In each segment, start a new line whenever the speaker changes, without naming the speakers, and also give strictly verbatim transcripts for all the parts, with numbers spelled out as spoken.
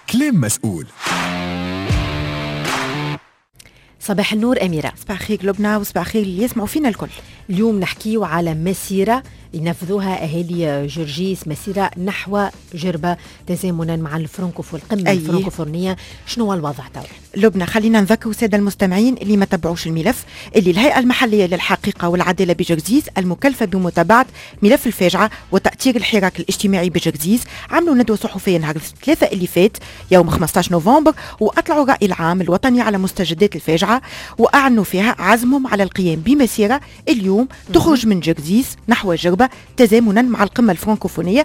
كلام مسؤول.
صباح النور أميرة.
صباح الخير لبنى وصباح الخير اللي يسمعوا فينا الكل.
اليوم نحكيو على مسيرة ينفذوها أهالي جرجيس، مسيرة نحو جربة تزامنا مع الفرنكوفون، القمة
أيه.
الفرنكوفونية. شنو هو الوضع توا؟
لبنى خلينا نذكر السادة المستمعين اللي ما تبعوش الملف اللي الهيئة المحلية للحقيقة والعدالة بجرجيس المكلفة بمتابعة ملف الفاجعة وتأثير الحراك الاجتماعي بجرجيس عملوا ندوة صحفية نهار الثلاثاء اللي فات يوم خمسة عشر نوفمبر، وأطلعوا الرأي العام الوطني على مستجدات الفاجعة، وأعلنوا فيها عزمهم على القيام بمسيرة اليوم تخرج من جرجيس نحو جربة تزامنا مع القمة الفرنكوفونية.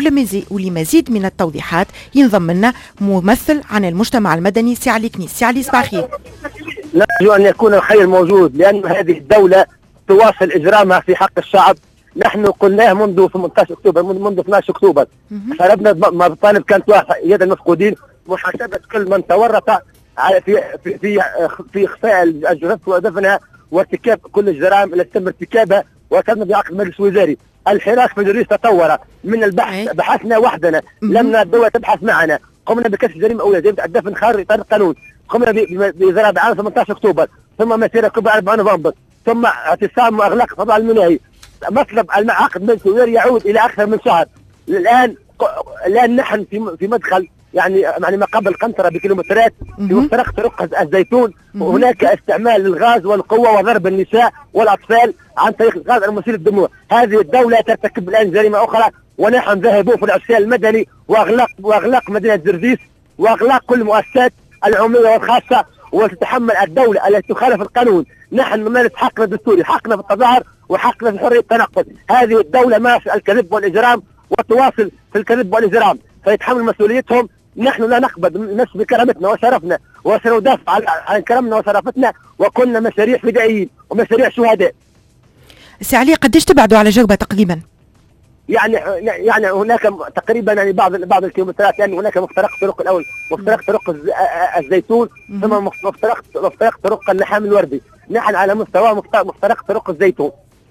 ولمزيد من التوضيحات ينضم لنا ممثل عن المجتمع المدني سي علي كنيس. سي علي صباح الخير.
نرجو أن يكون الخير موجود، لأن هذه الدولة تواصل إجرامها في حق الشعب. نحن قلناه منذ ثمانية عشر أكتوبر، منذ اثني عشر أكتوبر طلبنا مطالب كانت واضحة: يد المفقودين، محاسبة كل من تورط في في في في إخفاء الجثث ودفنها وارتكاب كل الجرائم التي تم ارتكابها وتم بعقد مجلس وزاري. الحراك في جرجيس تطور من البحث، بحثنا وحدنا، لم الدولة تبحث معنا، قمنا بكشف جريمة أولى جريمة الدفن خارج إطار القانون، قمنا بإزالة بعام ثمانية عشر أكتوبر، ثم مسيرة كبرى أربعة نوفمبر، ثم اعتصام وإغلاق فضاء المناهي. مطلب عقد مجلس وزاري يعود إلى أكثر من شهر. الآن الآن نحن في في مدخل يعني يعني ما قبل قنطرة بكيلومترات في مفترق طرق الزيتون، وهناك استعمال للغاز والقوة وضرب النساء والأطفال عن طريق الغاز المسيل الدموع. هذه الدولة ترتكب الآن جريمة أخرى، ونحن ذهبوا في العصيان المدني وأغلاق وأغلاق مدينة جرجيس وأغلاق كل المؤسسات العمومية والخاصة، وتتحمل الدولة التي تخالف القانون. نحن نمارس حقنا الدستوري، حقنا في التظاهر وحقنا في حرية التنقل. هذه الدولة مارست الكذب والإجرام وتواصل في الكذب والإجرام، فيتحمل مسؤوليتهم. نحن لا نقبل نفس بكرامتنا وشرفنا، وسندافع عن كرمنا وشرفتنا، وكنا مشاريع فدائيين ومشاريع شهداء.
سي علي قديش تبعدوا على جربة تقريبا؟
يعني يعني هناك تقريبا يعني بعض بعض الكيلومترات، يعني هناك مفترق طرق الاول، مفترق طرق الزيتون، ثم مفترق مفترق طرق النحام الوردي. نحن على مستوى مفترق طرق الزيتون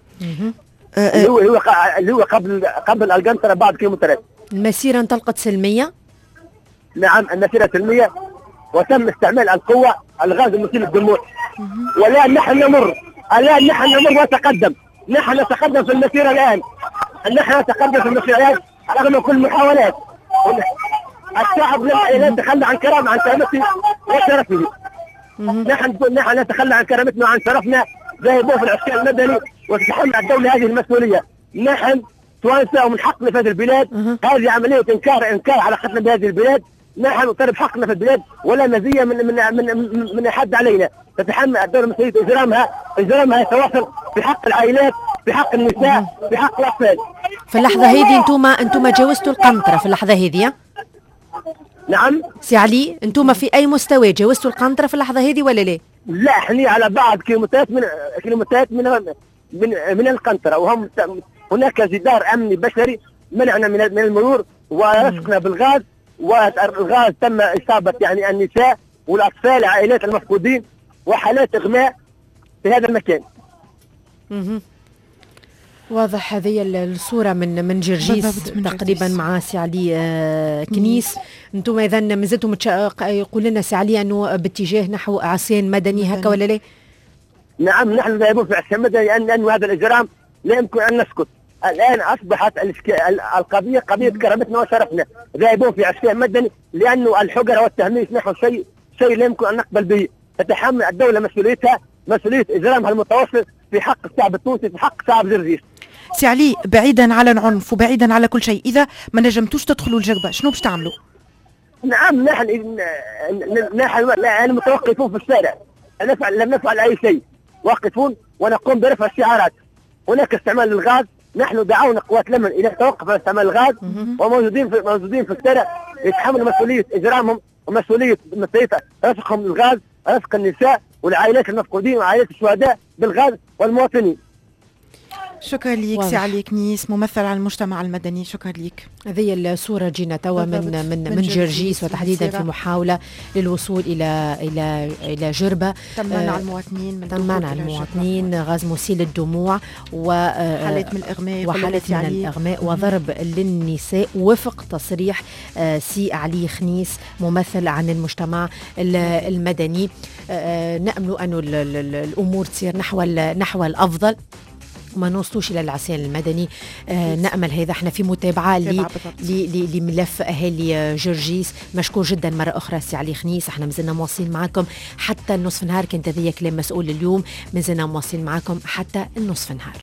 اللي هو اللي هو قبل قبل القنطرة بعض كيلومترات.
المسيرة انطلقت سلمية؟
نعم المسيرة سلمية، وتم استعمال القوة الغاز المسيل للدموع. والآن نحن نمر الآن نحن نمر ونتقدم، نحن نتقدم في المسيرة الآن، نحن نتقدم في المسيرة الآن رغم كل المحاولات. الشعب لا يتخلى عن كرامة عن كرامته وشرفه. نحن نحن نتخلى عن كرامتنا وعن شرفنا، ذهبوا في العسكر المدني وتتحمل الدولة هذه المسؤولية. نحن توانسة ومن حقنا في هذه البلاد، هذه عملية إنكار إنكار على حقنا بهذه البلاد. نحن نطالب حقنا في البلاد ولا مزية من من من من حد علينا. تتحمل الدولة مسؤولية إجرامها، إجرامها يتواصل في حق العائلات، في حق النساء، في حق الأطفال.
في اللحظة هذه انتم انتم جاوزتوا القنطرة في اللحظة هذه؟
نعم
سي علي، انتم في أي مستوى جاوزتوا القنطرة في اللحظة هذه ولا لا؟
لا احنا على بعض كيلومترات من كيلومترات من من من القنطرة، وهم هناك جدار أمني بشري منعنا من من المرور ورشقنا بالغاز، والغاز تم إصابة يعني النساء والأطفال عائلات المفقودين وحالات إغماء في هذا المكان.
اها واضح. هذه الصورة من من جرجيس تقريبا مع سي علي آه كنيس. انتم اذا مازلتم متش... يقول لنا سي علي انه باتجاه نحو عصيان مدني هكا ولا لا؟
نعم نحن ذاهبون في عصيان مدني، لأن لأن هذا الإجرام لا يمكن أن نسكت. الآن أصبحت القضية قضية كرامتنا وشرفنا، ذاهبون في عصيان مدني لأنه الحجر والتهميش نحو شيء شيء لا يمكن أن نقبل به. تتحمل الدولة مسؤوليتها، مسؤولية إجرامها المتواصل في حق الشعب التونسي، في حق شعب جرجيس.
سي علي بعيدا على العنف وبعيدا على كل شيء، إذا ما نجمتوش تدخلوا الجربة شنو باش تعملوا؟
نعم نحن نحن متوقفون في الشارع، نفعل لم نفعل أي شيء، واقفون ونقوم برفع الشعارات. هناك استعمال للغاز، نحن دعونا قوات الأمن إلى التوقف عن استعمال الغاز، وموجودين في موجودين في الشارع يتحملوا مسؤولية إجرامهم ومسؤولية مسؤولية رفقهم للغاز، رفق النساء والعائلات المفقودين وعائلات الشهداء بالغاز والمواطنين.
شكرا لك سي علي كنيس، ممثل على المجتمع المدني، شكرا لك.
هذه الصورة جينا توا من من من, من جرجيس، وتحديدا في محاولة للوصول إلى إلى إلى جربة.
تم منع المواطنين من
تم منع المواطنين، غاز مسيل الدموع
وحالات من الإغماء
وحالات من الإغماء وضرب للنساء وفق تصريح سي علي خنيس ممثل عن المجتمع المدني. نأمل أن الأمور تصير نحو نحو الأفضل وما نوصلوش إلى العصيان المدني. آه نأمل هذا. احنا في متابعة لملف أهالي جرجيس. مشكور جدا مرة أخرى سي علي خنيس. احنا مازلنا مواصلين معكم حتى النصف نهار، كانت هذه كلام مسؤول اليوم، مازلنا مواصلين معكم حتى النصف نهار.